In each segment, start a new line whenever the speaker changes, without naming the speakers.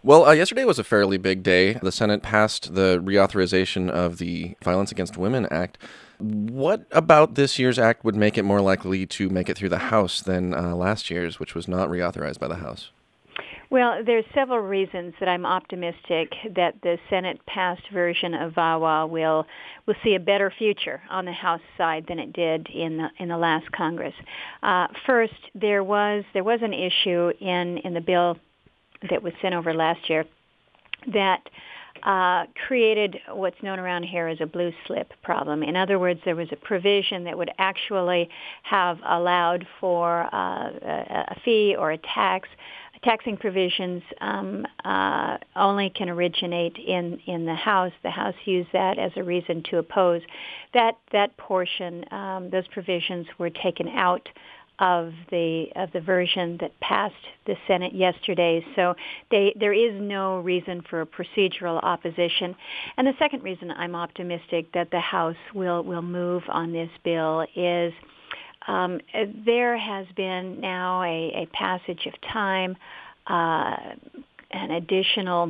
Well, yesterday was a fairly big day. The Senate passed the reauthorization of the Violence Against Women Act. What about this year's act would make it more likely to make it through the House than last year's, which was not reauthorized by the House?
Well, there's several reasons that I'm optimistic that the Senate-passed version of VAWA will see a better future on the House side than it did in the last Congress. First, there was an issue in the bill that was sent over last year that created what's known around here as a blue slip problem. In other words, there was a provision that would actually have allowed for a fee or a tax. Taxing provisions only can originate in the House. The House used that as a reason to oppose. That portion, those provisions were taken out of the version that passed the Senate yesterday. So there is no reason for a procedural opposition. And the second reason I'm optimistic that the House will move on this bill is there has been now a passage of time, an additional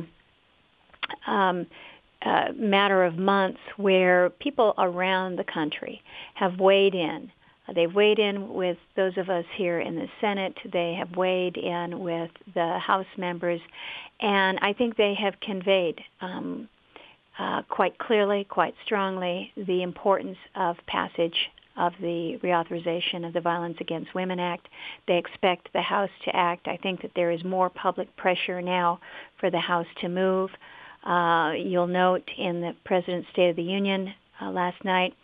matter of months where people around the country have weighed in. They've weighed in with those of us here in the Senate. They have weighed in with the House members. And I think they have conveyed quite clearly, quite strongly, the importance of passage of the reauthorization of the Violence Against Women Act. They expect the House to act. I think that there is more public pressure now for the House to move. You'll note in the President's State of the Union last night,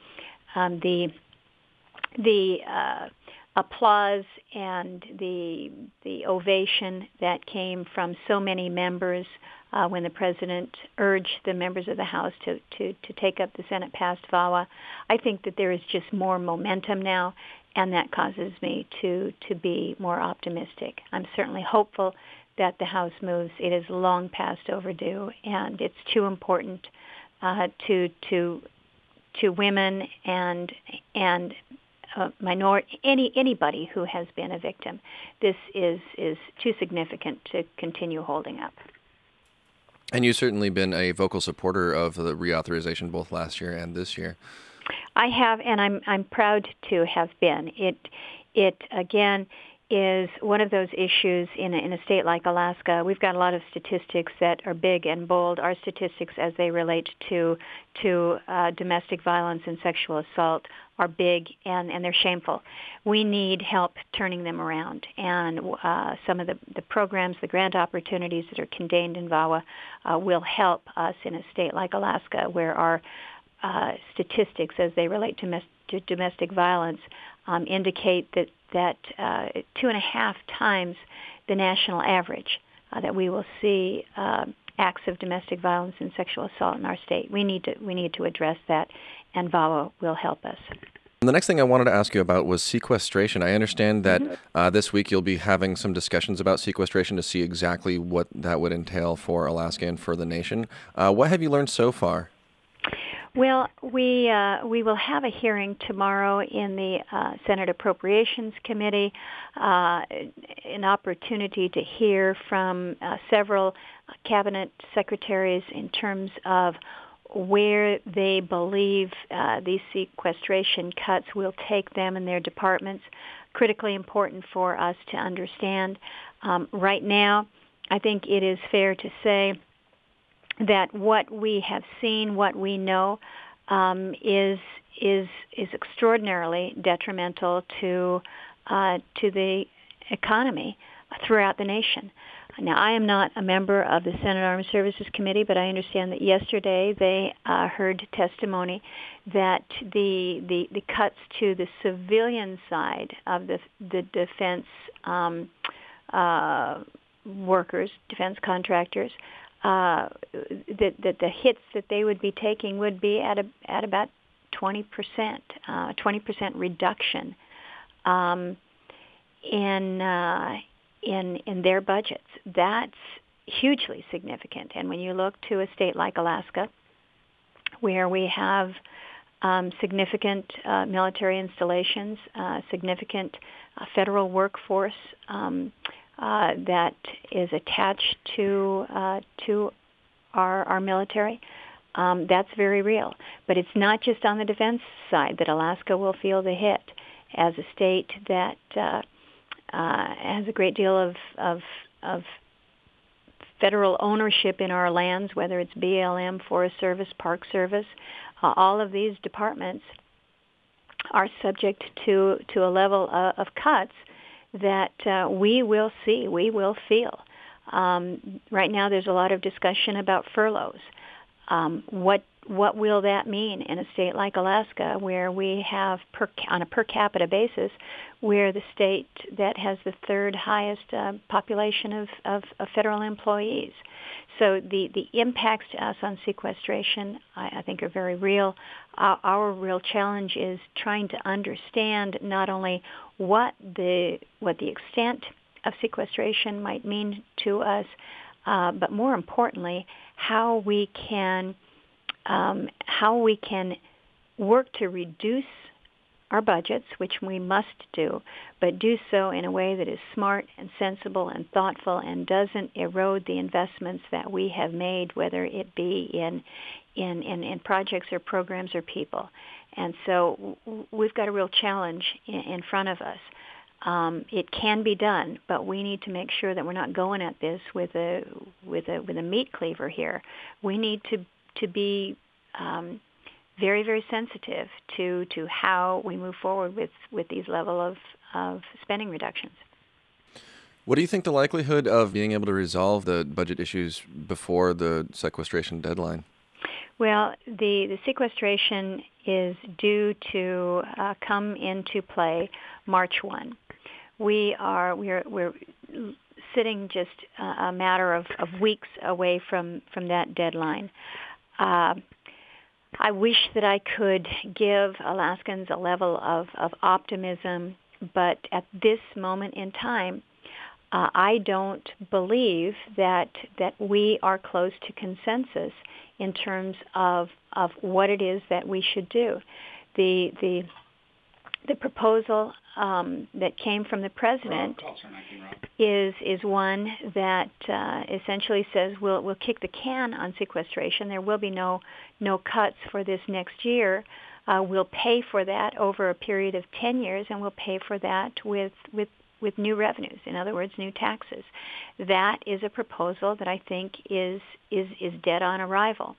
the applause and the ovation that came from so many members when the President urged the members of the House to take up the Senate-passed VAWA. I think that there is just more momentum now, and that causes me to be more optimistic. I'm certainly hopeful that the House moves. It is long past overdue, and it's too important to women and anybody who has been a victim. This is too significant to continue holding up.
And you've certainly been a vocal supporter of the reauthorization both last year and this year.
I have, and I'm proud to have been. It again is one of those issues in a state like Alaska. We've got a lot of statistics that are big and bold. Our statistics as they relate to domestic violence and sexual assault are big and they're shameful. We need help turning them around. And some of the programs, the grant opportunities that are contained in VAWA will help us in a state like Alaska where our statistics as they relate to domestic violence indicate that 2.5 times the national average that we will see acts of domestic violence and sexual assault in our state. We need to address that, and VAWA will help us.
And the next thing I wanted to ask you about was sequestration. I understand that this week you'll be having some discussions about sequestration to see exactly what that would entail for Alaska and for the nation. What have you learned so far?
Well, we will have a hearing tomorrow in the Senate Appropriations Committee, an opportunity to hear from several cabinet secretaries in terms of where they believe these sequestration cuts will take them and their departments. Critically important for us to understand. Right now, I think it is fair to say that what we have seen, what we know, is extraordinarily detrimental to the economy throughout the nation. Now, I am not a member of the Senate Armed Services Committee, but I understand that yesterday they heard testimony that the cuts to the civilian side of the defense workers, defense contractors, that the hits that they would be taking would be at about 20%, 20% reduction in their budgets. That's hugely significant. And when you look to a state like Alaska, where we have significant military installations, significant federal workforce, that is attached to our military. That's very real. But it's not just on the defense side that Alaska will feel the hit. As a state that has a great deal of federal ownership in our lands, whether it's BLM, Forest Service, Park Service, all of these departments are subject to a level of cuts that we will see, we will feel. Right now there's a lot of discussion about furloughs. What will that mean in a state like Alaska, where we have, on a per capita basis, we're the state that has the third highest population of federal employees? So the impacts to us on sequestration, I think, are very real. Our real challenge is trying to understand not only what the extent of sequestration might mean to us, but more importantly, how we can work to reduce our budgets, which we must do, but do so in a way that is smart and sensible and thoughtful and doesn't erode the investments that we have made, whether it be in projects or programs or people. And so we've got a real challenge in front of us. It can be done, but we need to make sure that we're not going at this with a meat cleaver here. We need to be very, very sensitive to how we move forward with these level of spending reductions.
What do you think the likelihood of being able to resolve the budget issues before the sequestration deadline?
Well, the sequestration is due to come into play March 1. We're sitting just a matter of weeks away from that deadline. I wish that I could give Alaskans a level of optimism, but at this moment in time, I don't believe that we are close to consensus in terms of what it is that we should do. The proposal that came from the president is one that essentially says we'll kick the can on sequestration. There will be no cuts for this next year. We'll pay for that over a period of 10 years, and we'll pay for that with new revenues. In other words, new taxes. That is a proposal that I think is dead on arrival.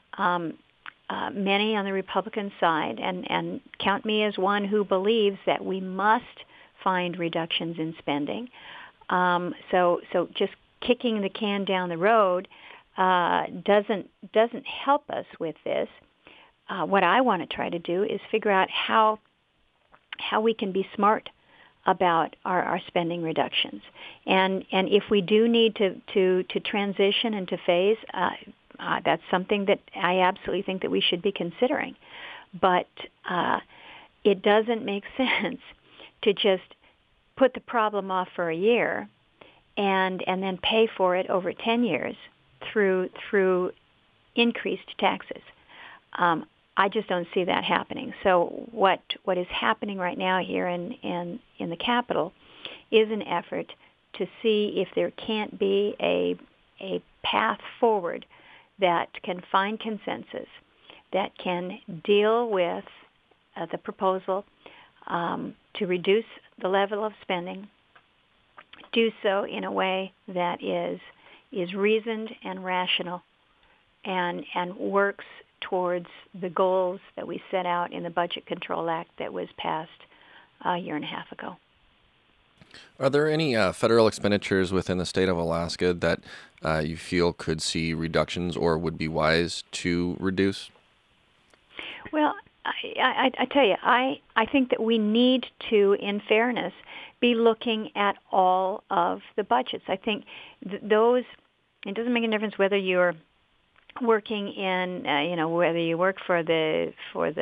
Many on the Republican side, and count me as one who believes that we must find reductions in spending. So just kicking the can down the road doesn't help us with this. What I want to try to do is figure out how we can be smart about our spending reductions, and if we do need to transition and to phase. That's something that I absolutely think that we should be considering. But it doesn't make sense to just put the problem off for a year and then pay for it over 10 years through increased taxes. I just don't see that happening. So what is happening right now here in the Capitol is an effort to see if there can't be a path forward that can find consensus, that can deal with the proposal to reduce the level of spending, do so in a way that is reasoned and rational and works towards the goals that we set out in the Budget Control Act that was passed a year and a half ago.
Are there any federal expenditures within the state of Alaska that you feel could see reductions or would be wise to reduce?
Well, I tell you, I think that we need to, in fairness, be looking at all of the budgets. I think those, it doesn't make a difference whether you're working in, whether you work for the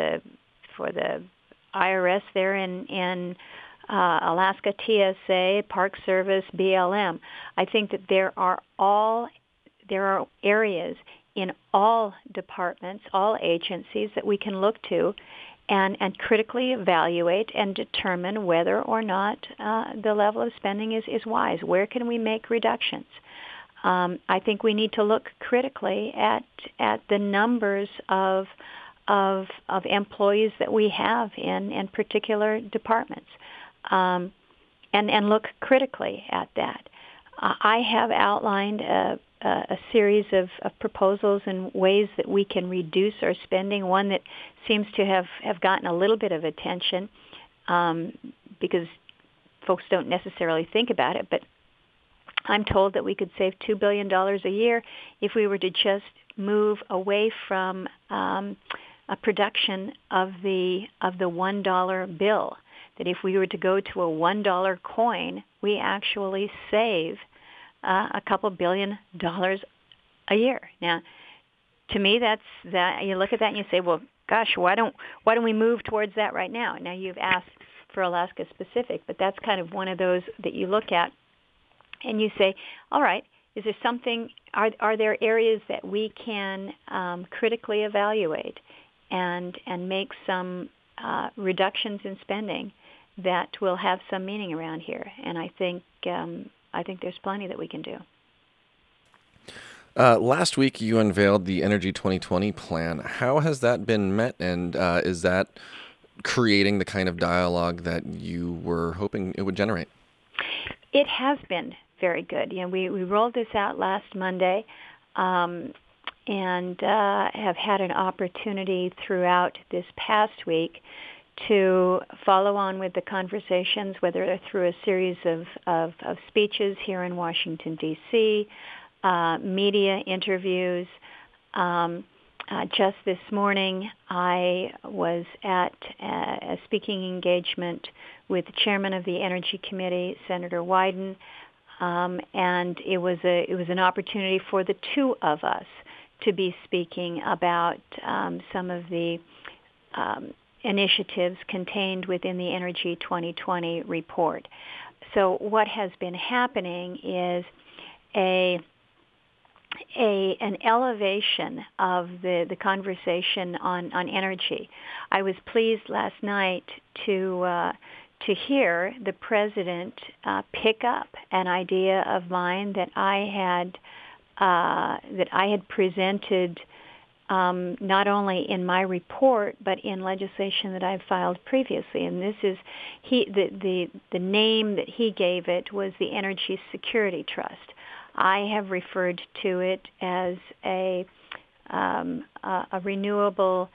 IRS there in Alaska, TSA, Park Service, BLM. I think that there are areas in all departments, all agencies that we can look to and critically evaluate and determine whether or not the level of spending is wise. Where can we make reductions? I think we need to look critically at the numbers of employees that we have in particular departments, and look critically at that. I have outlined a series of proposals and ways that we can reduce our spending. One that seems to have gotten a little bit of attention because folks don't necessarily think about it, but I'm told that we could save $2 billion a year if we were to just move away from a production of the $1 bill. That if we were to go to a $1 coin, we actually save a couple $2 billion a year. Now, to me, that's that. You look at that and you say, well, gosh, why don't we move towards that right now? Now, you've asked for Alaska specific, but that's kind of one of those that you look at and you say, all right, is there something? Are there areas that we can critically evaluate and make some reductions in spending that will have some meaning around here? And I think there's plenty that we can do.
Last week, you unveiled the Energy 2020 plan. How has that been met, and is that creating the kind of dialogue that you were hoping it would generate?
It has been very good. You know, we rolled this out last Monday, and have had an opportunity throughout this past week to follow on with the conversations, whether they're through a series of speeches here in Washington, D.C., media interviews. Just this morning, I was at a speaking engagement with the chairman of the Energy Committee, Senator Wyden, and it was an opportunity for the two of us to be speaking about some of the initiatives contained within the Energy 2020 report. So what has been happening is an elevation of the conversation on energy. I was pleased last night to hear the president pick up an idea of mine that I had presented not only in my report but in legislation that I've filed previously. And this is the name that he gave it was the Energy Security Trust. I have referred to it as a renewable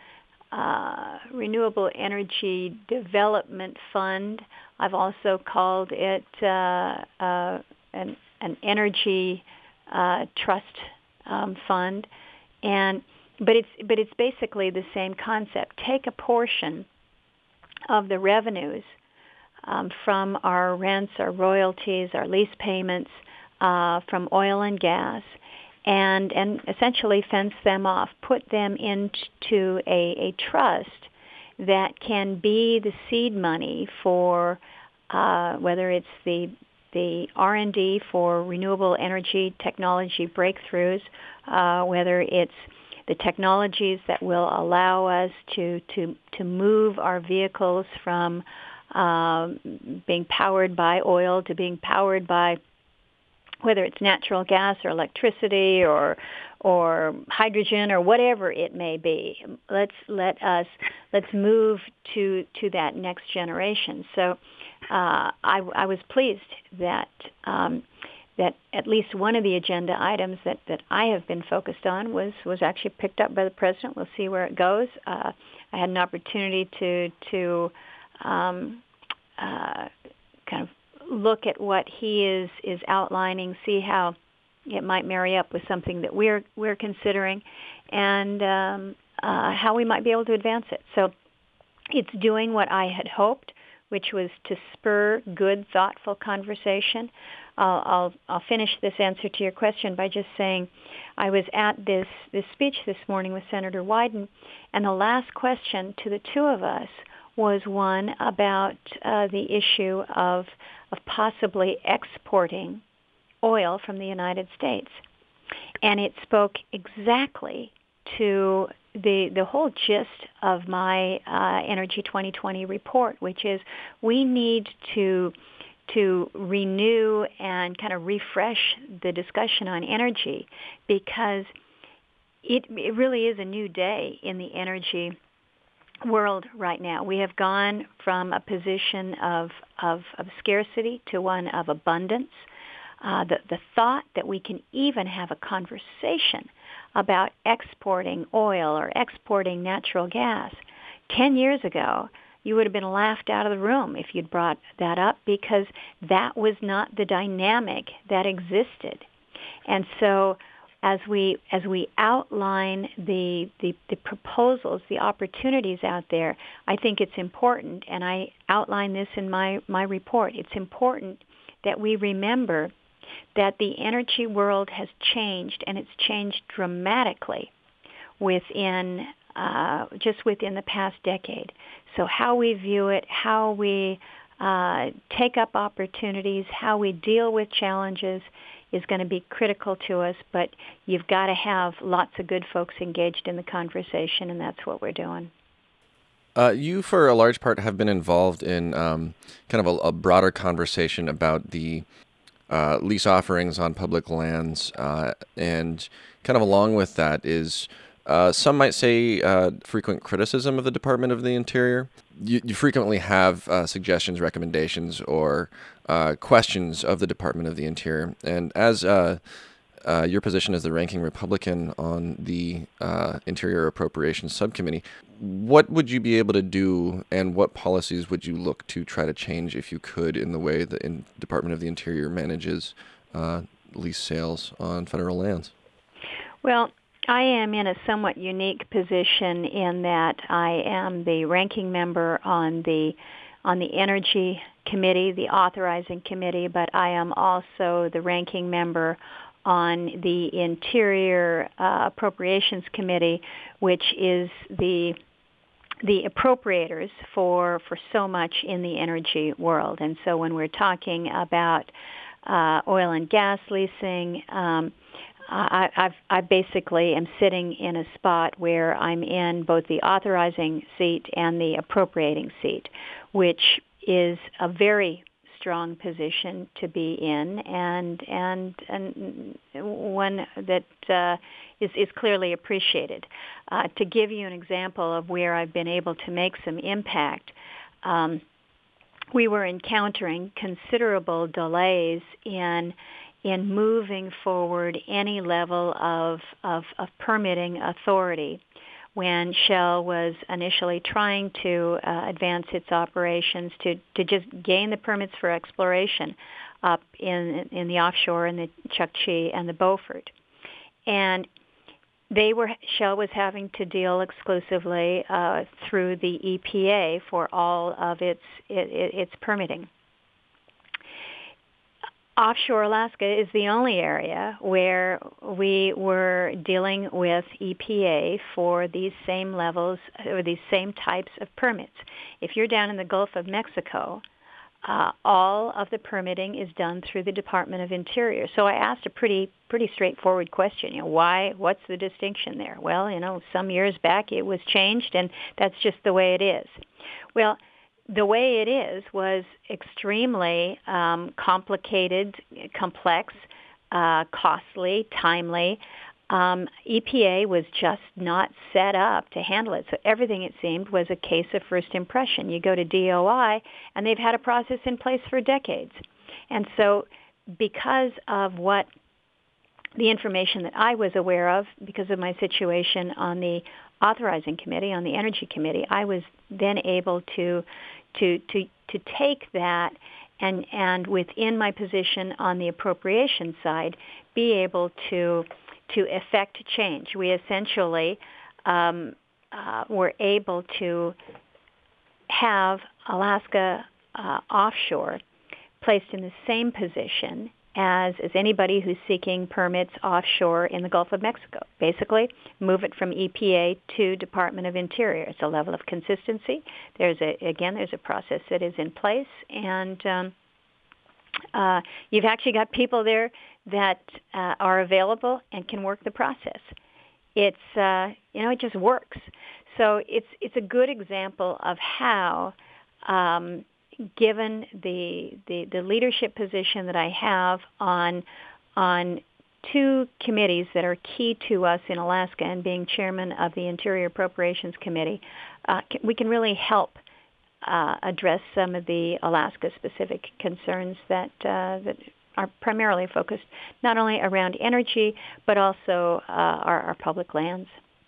energy development fund. I've also called it an energy trust fund, but it's basically the same concept. Take a portion of the revenues from our rents, our royalties, our lease payments from oil and gas, and essentially fence them off, put them into a trust that can be the seed money for whether it's the R&D for renewable energy technology breakthroughs, whether it's the technologies that will allow us to move our vehicles from being powered by oil to being powered by whether it's natural gas or electricity or hydrogen or whatever it may be. Let's move to that next generation. So I was pleased that at least one of the agenda items that I have been focused on was actually picked up by the president. We'll see where it goes. I had an opportunity to kind of look at what he is outlining, see how it might marry up with something that we're considering, and how we might be able to advance it. So it's doing what I had hoped, which was to spur good, thoughtful conversation. I'll finish this answer to your question by just saying I was at this speech this morning with Senator Wyden, and the last question to the two of us was one about the issue of possibly exporting oil from the United States. And it spoke exactly to the whole gist of my Energy 2020 report, which is we need to renew and kind of refresh the discussion on energy, because it really is a new day in the energy world right now. We have gone from a position of scarcity to one of abundance. The thought that we can even have a conversation about exporting oil or exporting natural gas. 10 years ago, you would have been laughed out of the room if you'd brought that up, because that was not the dynamic that existed. And so as we outline the proposals, the opportunities out there, I think it's important, and I outline this in my report, it's important that we remember that the energy world has changed, and it's changed dramatically within the past decade. So how we view it, how we take up opportunities, how we deal with challenges is going to be critical to us, but you've got to have lots of good folks engaged in the conversation, and that's what we're doing.
You, for a large part, have been involved in kind of a broader conversation about the lease offerings on public lands, and kind of along with that is some might say frequent criticism of the Department of the Interior. You frequently have suggestions, recommendations, or questions of the Department of the Interior. And as your position as the ranking Republican on the Interior Appropriations Subcommittee, what would you be able to do, and what policies would you look to try to change, if you could, in the way the Department of the Interior manages lease sales on federal lands?
Well, I am in a somewhat unique position in that I am the ranking member on the Energy Committee, the Authorizing Committee, but I am also the ranking member on the Interior Appropriations Committee, which is the appropriators for so much in the energy world. And so when we're talking about oil and gas leasing, I basically am sitting in a spot where I'm in both the authorizing seat and the appropriating seat, which is a very strong position to be in, and one that is clearly appreciated. To give you an example of where I've been able to make some impact, we were encountering considerable delays in moving forward any level of permitting authority when Shell was initially trying to advance its operations to just gain the permits for exploration up in the offshore in the Chukchi and the Beaufort. And Shell was having to deal exclusively through the EPA for all of its permitting. Offshore Alaska is the only area where we were dealing with EPA for these same levels or these same types of permits. If you're down in the Gulf of Mexico, all of the permitting is done through the Department of Interior. So I asked a pretty straightforward question. What's the distinction there? Well, some years back it was changed, and that's just the way it is. Well, the way it is was extremely complicated, complex, costly, timely. EPA was just not set up to handle it. So everything, it seemed, was a case of first impression. You go to DOI, and they've had a process in place for decades. And so because of what the information that I was aware of, because of my situation on the Authorizing Committee, on the Energy Committee, I was then able to take that and within my position on the appropriation side, be able to effect change. We essentially were able to have Alaska offshore placed in the same position as anybody who's seeking permits offshore in the Gulf of Mexico. Basically, move it from EPA to Department of Interior. It's a level of consistency. There's a process that is in place, and you've actually got people there that are available and can work the process. it just works. So it's a good example of how, given the leadership position that I have on two committees that are key to us in Alaska, and being chairman of the Interior Appropriations Committee, we can really help address some of the Alaska-specific concerns that are primarily focused not only around energy, but also our public lands.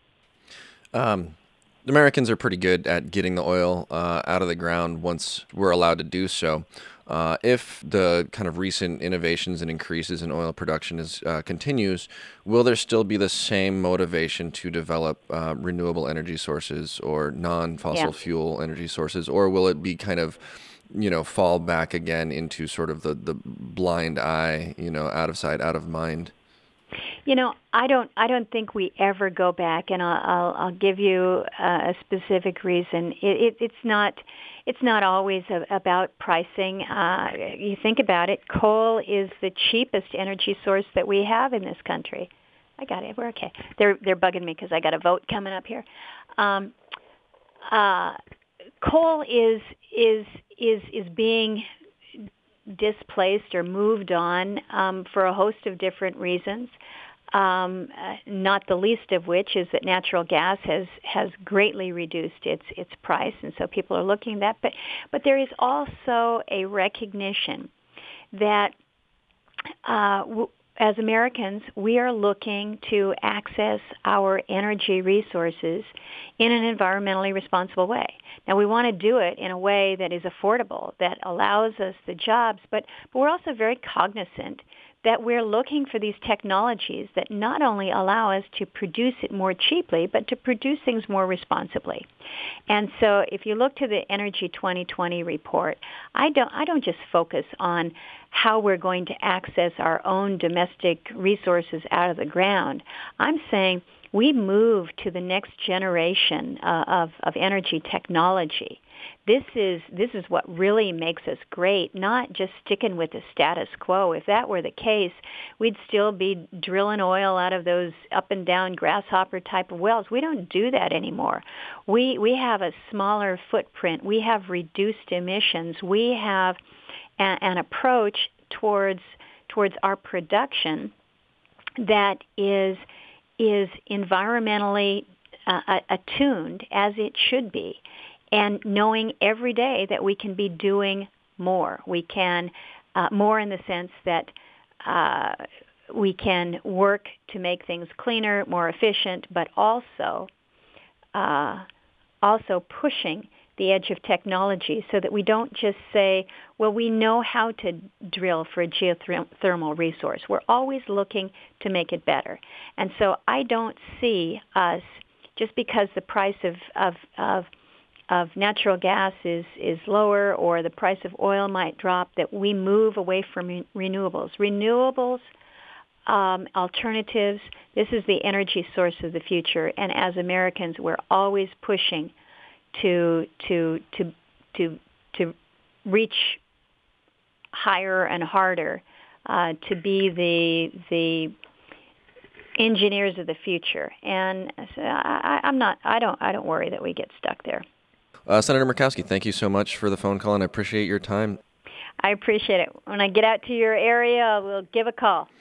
The Americans are pretty good at getting the oil out of the ground once we're allowed to do so. If the kind of recent innovations and increases in oil production continues, will there still be the same motivation to develop renewable energy sources or non-fossil fuel energy sources, or will it be kind of, fall back again into sort of the blind eye, out of sight, out of mind?
I don't think we ever go back, and I'll give you a specific reason. It's not always about pricing. You think about it, coal is the cheapest energy source that we have in this country. I got it. We're okay. They're bugging me because I got a vote coming up here. Coal is being displaced or moved on for a host of different reasons. Not the least of which is that natural gas has greatly reduced its price, and so people are looking at that. But there is also a recognition that as Americans, we are looking to access our energy resources in an environmentally responsible way. Now, we want to do it in a way that is affordable, that allows us the jobs, but we're also very cognizant that we're looking for these technologies that not only allow us to produce it more cheaply, but to produce things more responsibly. And so if you look to the Energy 2020 report, I don't just focus on how we're going to access our own domestic resources out of the ground. I'm saying we move to the next generation of energy technology. This is what really makes us great, not just sticking with the status quo. If that were the case, we'd still be drilling oil out of those up and down grasshopper type of wells. We don't do that anymore. We have a smaller footprint. We have reduced emissions. We have an approach towards our production that is environmentally attuned as it should be, and knowing every day that we can be doing more. We can, more in the sense that we can work to make things cleaner, more efficient, but also pushing the edge of technology so that we don't just say, well, we know how to drill for a geothermal resource. We're always looking to make it better. And so I don't see us, just because the price of natural gas is lower or the price of oil might drop, that we move away from renewables. Renewables, alternatives, this is the energy source of the future. And as Americans, we're always pushing to reach higher and harder, to be the engineers of the future. And so I don't worry that we get stuck there.
Senator Murkowski, thank you so much for the phone call, and I appreciate your time.
I appreciate it. When I get out to your area, I will give a call.